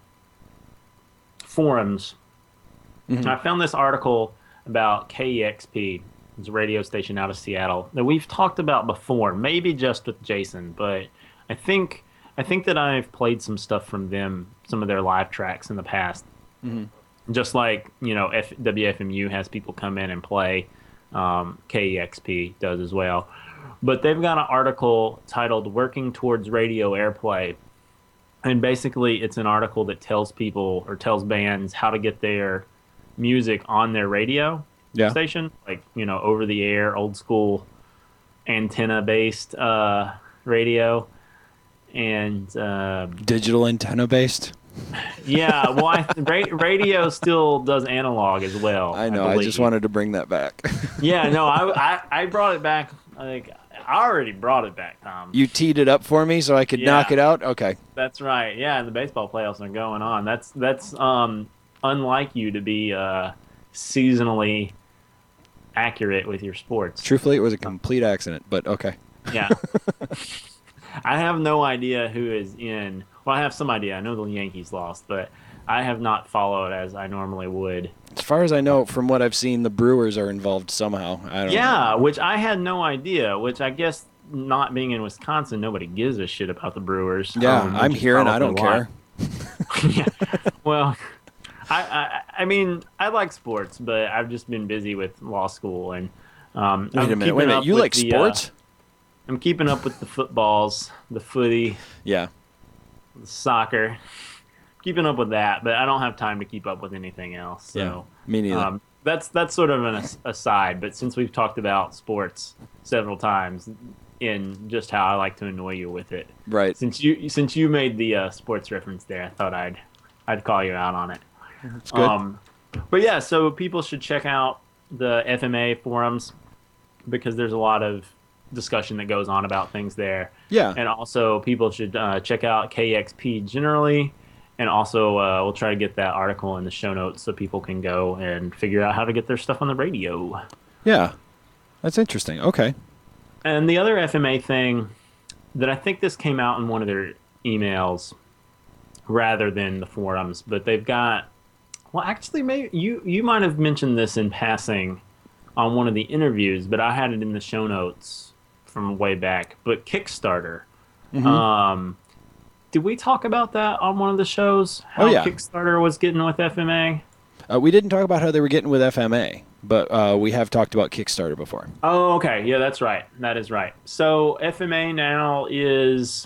forums. Mhm. I found this article about K E X P. It's a radio station out of Seattle that we've talked about before, maybe just with Jason, but I think I think that I've played some stuff from them, some of their live tracks in the past. Mhm. Just like, you know, F- W F M U has people come in and play, um, K E X P does as well. But they've got an article titled Working Towards Radio Airplay. And basically, it's an article that tells people or tells bands how to get their music on their radio Yeah. station, like, you know, over the air, old school antenna based uh, radio. And uh, Digital antenna based. yeah, well, I, ra- radio still does analog as well. I know. I, just believe. wanted to bring that back. Yeah, no, I, I, I brought it back. Like I already brought it back, Tom. You teed it up for me so I could Yeah. knock it out. Okay. That's right. Yeah, the baseball playoffs are going on. That's that's um unlike you to be uh seasonally accurate with your sports. Truthfully, it was a complete accident, but okay. Yeah. I have no idea who is in. Well, I have some idea. I know the Yankees lost, but I have not followed as I normally would. As far as I know, from what I've seen, the Brewers are involved somehow. I don't Yeah, know. which I had no idea. Which I guess not being in Wisconsin, nobody gives a shit about the Brewers. Yeah, um, which I'm is here and I don't probably care. why. Yeah. Well, I, I I mean I like sports, but I've just been busy with law school and um, Wait I'm a minute. keeping Wait a minute. up You with like the, uh, sports? I'm keeping up with the footballs, the footy, Yeah. the soccer. Keeping up with that, but I don't have time to keep up with anything else. So Yeah. Me neither. um, that's that's sort of an as- aside. But since we've talked about sports several times, in just how I like to annoy you with it. Right. Since you since you made the uh, sports reference there, I thought I'd I'd call you out on it. It's good. Um, but yeah, so people should check out the F M A forums because there's a lot of discussion that goes on about things there. Yeah. And also, people should uh, check out K X P generally. And also, uh, we'll try to get that article in the show notes so people can go and figure out how to get their stuff on the radio. Yeah. That's interesting. Okay. And the other F M A thing that I think this came out in one of their emails rather than the forums, but they've got, well, actually, maybe you, you might have mentioned this in passing on one of the interviews, but I had it in the show notes from way back. But Kickstarter, Mm-hmm. um, did we talk about that on one of the shows? How Oh, yeah. Kickstarter was getting with F M A? Uh, we didn't talk about how they were getting with F M A, but uh, we have talked about Kickstarter before. Oh, okay. Yeah, that's right. That is right. So F M A now is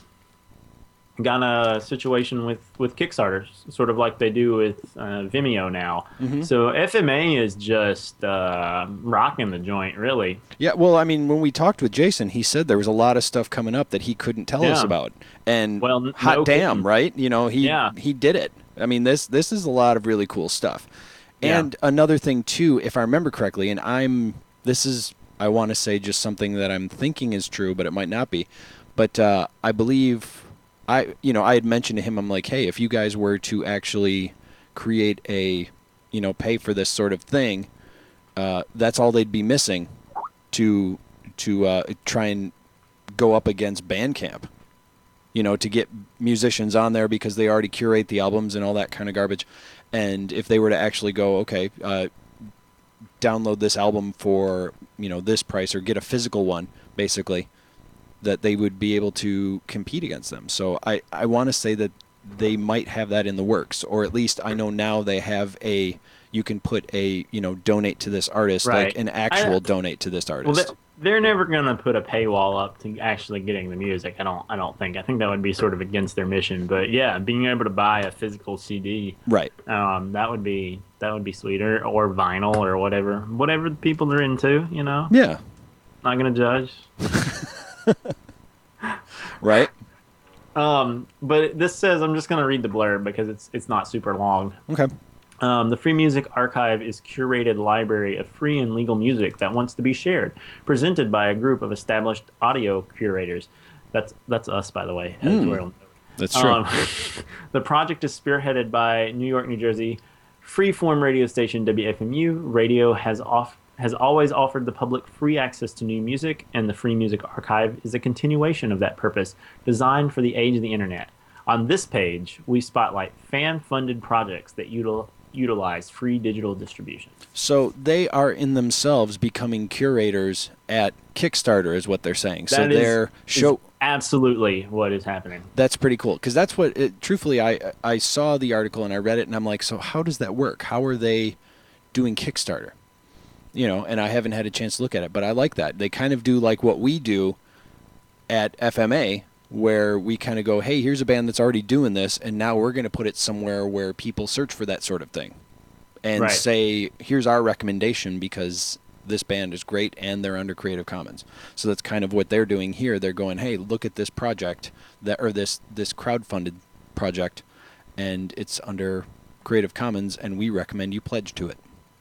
got a situation with, with Kickstarter, sort of like they do with uh, Vimeo now. Mm-hmm. So F M A is just uh, rocking the joint, really. Yeah, well, I mean, when we talked with Jason, he said there was a lot of stuff coming up that he couldn't tell us Yeah. about. And Well, n- hot no damn, kidding. right? You know, he Yeah. he did it. I mean, this this is a lot of really cool stuff. Yeah. And another thing too, if I remember correctly, and I'm this is I want to say just something that I'm thinking is true, but it might not be. But uh, I believe I you know, I had mentioned to him, I'm like, hey, if you guys were to actually create a, you know, pay for this sort of thing, uh, that's all they'd be missing to to uh, try and go up against Bandcamp. You know, to get musicians on there because they already curate the albums and all that kind of garbage. And if they were to actually go, okay, uh, download this album for, you know, this price or get a physical one, basically, that they would be able to compete against them. So I, I want to say that they might have that in the works, or at least I know now they have a, you can put a, you know, donate to this artist, Right. like an actual I- donate to this Well, artist. they, they're never going to put a paywall up to actually getting the music. I don't. I don't think. I think that would be sort of against their mission. But yeah, being able to buy a physical C D, Right. um, that would be that would be sweeter, or vinyl, or whatever, whatever the people are into. You know, Yeah. not going to judge. Right. Um, but this says, I'm just going to read the blurb because it's it's not super long. Okay. Um, the Free Music Archive is curated library of free and legal music that wants to be shared, presented by a group of established audio curators. That's that's us, by the way. Editorial note. That's true. Um, the project is spearheaded by New York, New Jersey freeform radio station W F M U. Radio has off has always offered the public free access to new music, and the Free Music Archive is a continuation of that purpose, designed for the age of the internet. On this page, we spotlight fan-funded projects that util- utilize free digital distribution. So they are in themselves becoming curators at Kickstarter, is what they're saying. So That is- they're show. is absolutely what is happening. That's pretty cool because that's what. It, truthfully, I I saw the article and I read it and I'm like, so how does that work? How are they doing Kickstarter? You know, and I haven't had a chance to look at it, but I like that. They kind of do like what we do at F M A, where we kind of go, hey, here's a band that's already doing this, and now we're going to put it somewhere where people search for that sort of thing. And Right. say, here's our recommendation because this band is great and they're under Creative Commons. So that's kind of what they're doing here. They're going, hey, look at this project that or this this crowdfunded project, and it's under Creative Commons, and we recommend you pledge to it.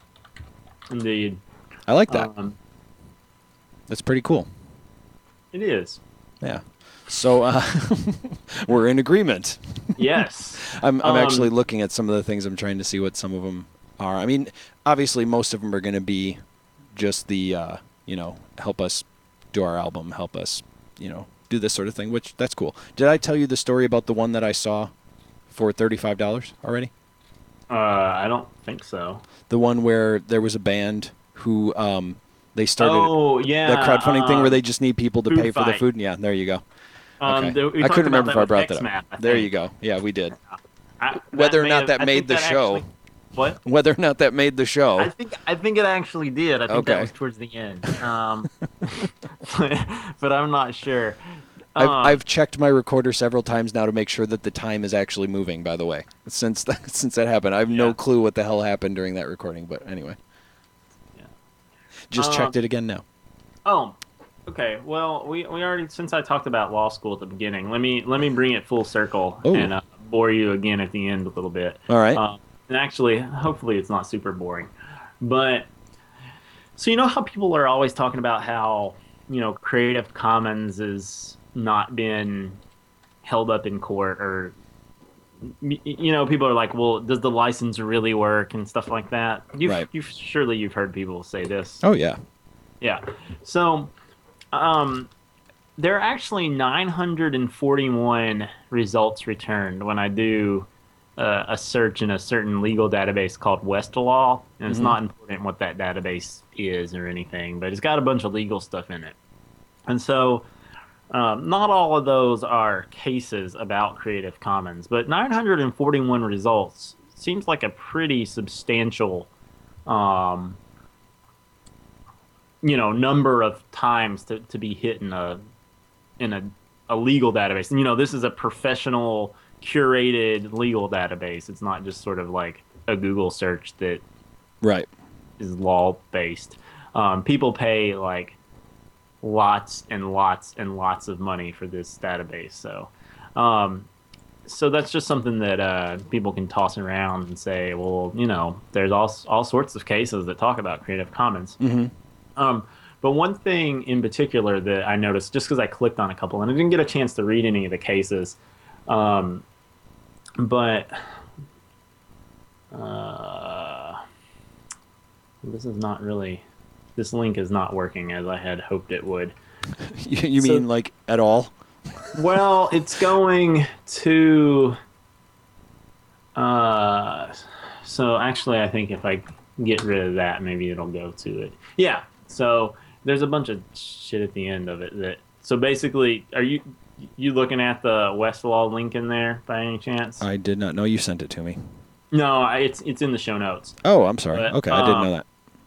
Indeed. I like that. Um, That's pretty cool. it is. Yeah. So uh, we're in agreement. Yes. I'm, I'm Um, actually looking at some of the things. I'm trying to see what some of them are. I mean, obviously, most of them are going to be just the, uh, you know, help us do our album, help us, you know, do this sort of thing, which that's cool. Did I tell you the story about the one that I saw for thirty-five dollars already? Uh, I don't think so. The one where there was a band who um, they started Oh, yeah. the crowdfunding thing where um, they just need people to Food pay for the Fight. food. Yeah, there you go. Um, Okay. the- we I talked couldn't about remember if I with brought that X-Map, up. I There think. you go. Yeah, we did. I, Whether or may not have- that I made think the that show. actually- what? Whether or not that made the show. I think I think it actually did. I think Okay. that was towards the end. Um, but I'm not sure. I've, Um, I've checked my recorder several times now to make sure that the time is actually moving, by the way. Since that, since that happened, I have no Yeah. clue what the hell happened during that recording, but anyway. Yeah. Just Um, checked it again now. Oh, Okay, well, we, we already since I talked about law school at the beginning, let me let me bring it full circle Oh, and uh, bore you again at the end a little bit. all right. Um, and actually, hopefully, it's not super boring. But so you know how people are always talking about how you know Creative Commons has not been held up in court, or y- you know people are like, well, does the license really work and stuff like that. You've Right. you've surely you've heard people say this. Oh yeah. Yeah. So. Um, There are actually nine hundred forty-one results returned when I do uh, a search in a certain legal database called Westlaw, and it's Hmm. not important what that database is or anything, but it's got a bunch of legal stuff in it. And so, um, not all of those are cases about Creative Commons, but nine hundred forty-one results seems like a pretty substantial, um, you know, number of times to, to be hit in a in a, a legal database. And you know, this is a professional curated legal database. It's not just sort of like a Google search that Right. is law based. Um, people pay like lots and lots and lots of money for this database. So, um, so that's just something that uh, people can toss around and say, well, you know, there's all all sorts of cases that talk about Creative Commons. Hmm. Um, but one thing in particular that I noticed, just because I clicked on a couple and I didn't get a chance to read any of the cases, um, but uh, this is not really, this link is not working as I had hoped it would. You, you So, mean like at all? well, it's going to, uh, so actually, I think if I get rid of that, maybe it'll go to it. Yeah. So there's a bunch of shit at the end of it that, so basically, are you, you looking at the Westlaw link in there by any chance? I did not know you sent it to me. No, I- it's it's in the show notes. Oh, I'm sorry. But Okay, I didn't know um, that.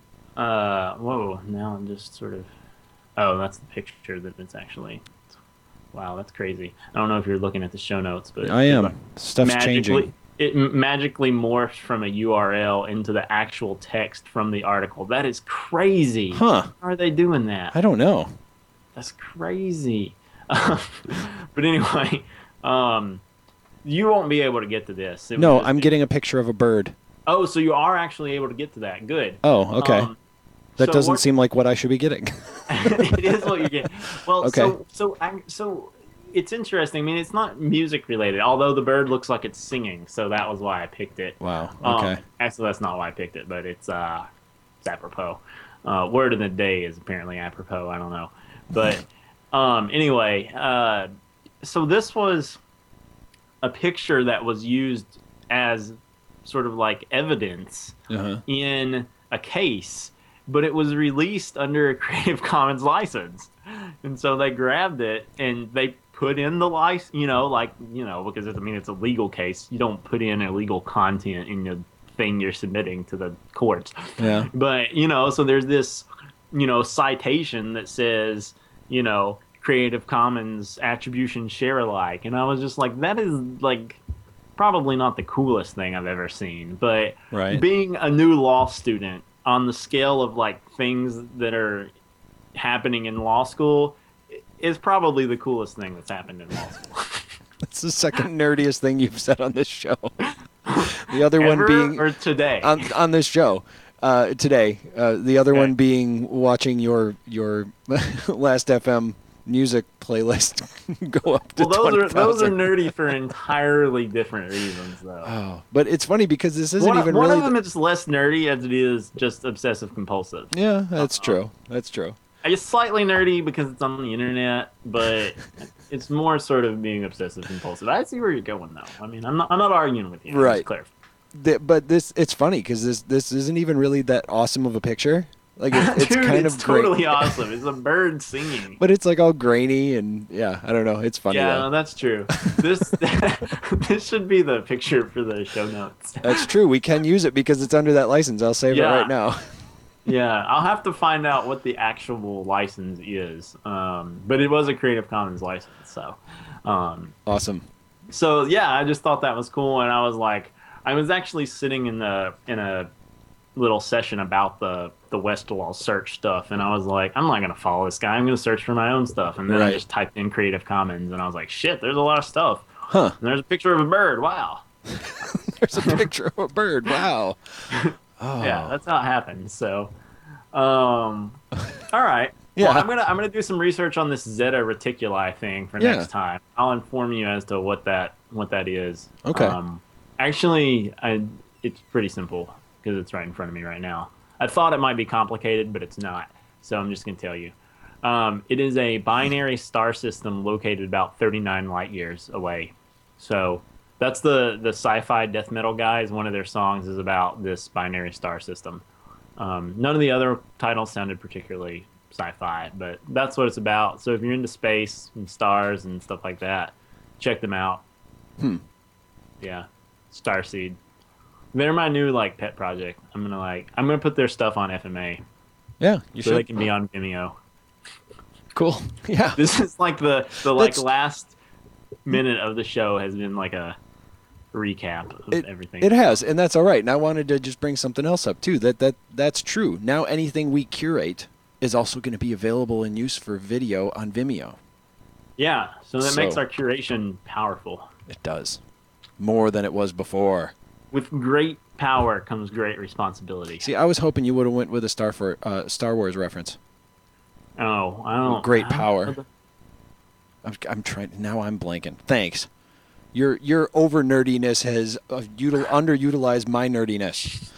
uh, whoa, now I'm just sort of. Oh, that's the picture that it's actually. Wow, that's crazy. I don't know if you're looking at the show notes, but I it like am. Stuff's magically changing. it m- magically morphs from a U R L into the actual text from the article. That is crazy. Huh. How are they doing that? I don't know. That's crazy. But anyway, um, you won't be able to get to this. It was No, just. I'm getting a picture of a bird. Oh, so you are actually able to get to that. Good. Oh, okay. Um, That so doesn't what seem like what I should be getting. it is what you get. Well, Okay. so so I, so it's interesting. I mean, it's not music related, although the bird looks like it's singing, so that was why I picked it. Wow. Um, Okay. actually, that's not why I picked it, but it's uh, it's apropos. Uh, word of the day is apparently apropos. I don't know, but um, anyway, uh, so this was a picture that was used as sort of like evidence Uh-huh. in a case, but it was released under a Creative Commons license. And so they grabbed it and they put in the license, you know, like, you know, because it's, I mean, it's a legal case. You don't put in illegal content in the thing you're submitting to the courts. Yeah. But, you know, so there's this, you know, citation that says, you know, Creative Commons attribution share alike. And I was just like, that is like probably not the coolest thing I've ever seen. But Right. being a new law student on the scale of like things that are happening in law school is probably the coolest thing that's happened in law school. That's the second nerdiest thing you've said on this show. The other Ever one being or today? on on this show uh, today. Uh, the other Okay. one being watching your your Last F M music playlist go up to Well, those are twenty those are thousand. nerdy for entirely different reasons, though. Oh, but it's funny because this isn't One, even one really. of them the- is less nerdy as it is just obsessive compulsive. yeah, that's Uh, true. That's true. It's slightly nerdy because it's on the internet, but it's more sort of being obsessive compulsive. I see where you're going, though. I mean, I'm not I'm not arguing with you. I'm just Right. clarifying. The- but this it's funny because this this isn't even really that awesome of a picture. Like it, it's Dude, kind it's of great, totally awesome. It's a bird singing. but it's like all grainy and yeah, I don't know. It's funny Yeah, though. no, that's true. This this should be the picture for the show notes. That's true. We can use it because it's under that license. I'll save Yeah. it right now. Yeah, I'll have to find out what the actual license is. Um, but it was a Creative Commons license, so um, Awesome. so yeah, I just thought that was cool, and I was like, I was actually sitting in the in a little session about the the Westlaw search stuff, and I was like, I'm not gonna follow this guy. I'm gonna search for my own stuff, and then Right. I just typed in Creative Commons, and I was like, shit, there's a lot of stuff. Huh. And there's a picture of a bird. Wow. There's a picture of a bird. Wow. Oh. Yeah, that's how it happens. So, um, all right. Yeah. Well, I'm gonna I'm gonna do some research on this Zeta reticuli thing for Yeah. next time. I'll inform you as to what that what that is. Okay. Um, actually, I it's pretty simple because it's right in front of me right now. I thought it might be complicated, but it's not. So I'm just gonna tell you. Um, it is a binary star system located about thirty-nine light years away. So that's the the sci-fi death metal guys. One of their songs is about this binary star system. Um, none of the other titles sounded particularly sci-fi, but that's what it's about. So if you're into space and stars and stuff like that, check them out. Hmm. Yeah, Starseed. They're my new like pet project. I'm gonna like I'm gonna put their stuff on F M A Yeah, you so they should. can be on Vimeo. Cool. Yeah. This is like the the like That's- last minute of the show has been like a recap of It, everything. it has, and that's all right. And I wanted to just bring something else up too. That that that's true. Now anything we curate is also going to be available in use for video on Vimeo. Yeah, so that makes So- our curation powerful. It does more than it was before. With great power comes great responsibility. See, I was hoping you would have went with a Star for uh, Star Wars reference. Oh, I don't. Great I don't power. know the- I'm, I'm trying now. I'm blanking. Thanks. Your your over nerdiness has uh, util, underutilized my nerdiness.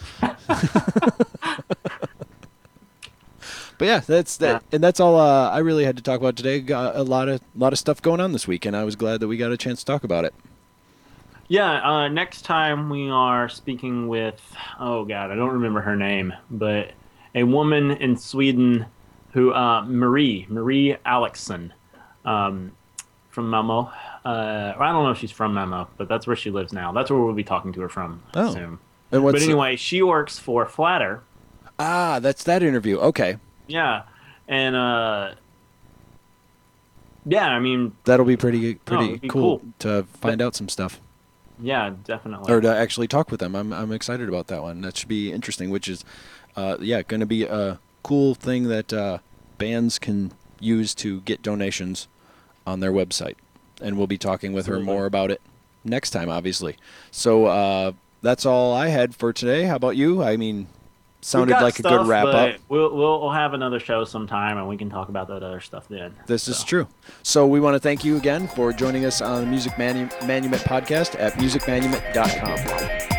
But yeah, that's that, Yeah. and that's all uh, I really had to talk about today. Got a lot of lot of stuff going on this week, and I was glad that we got a chance to talk about it. Yeah, uh, next time we are speaking with, oh God, I don't remember her name, but a woman in Sweden who, uh, Marie, Marie Alexson, um, from Malmo. Uh, I don't know if she's from Malmo, but that's where she lives now. That's where we'll be talking to her from, I Oh. assume. And what's But anyway, she works for Flatter. ah, that's that interview. Okay, Yeah, and uh, yeah, I mean, that'll be pretty pretty it'd be cool, cool. to find out some stuff. yeah, definitely. Or to actually talk with them. I'm I'm excited about that one. That should be interesting. Which is, uh, yeah, going to be a cool thing that uh, bands can use to get donations on their website, and we'll be talking with Absolutely. her more about it next time, obviously. So uh, that's all I had for today. How about you? I mean, We sounded got like a good stuff, wrap but up. We'll, we'll we'll have another show sometime, and we can talk about that other stuff then. This is So. true. So we want to thank you again for joining us on the Music Manu- Manument podcast at music manument dot com.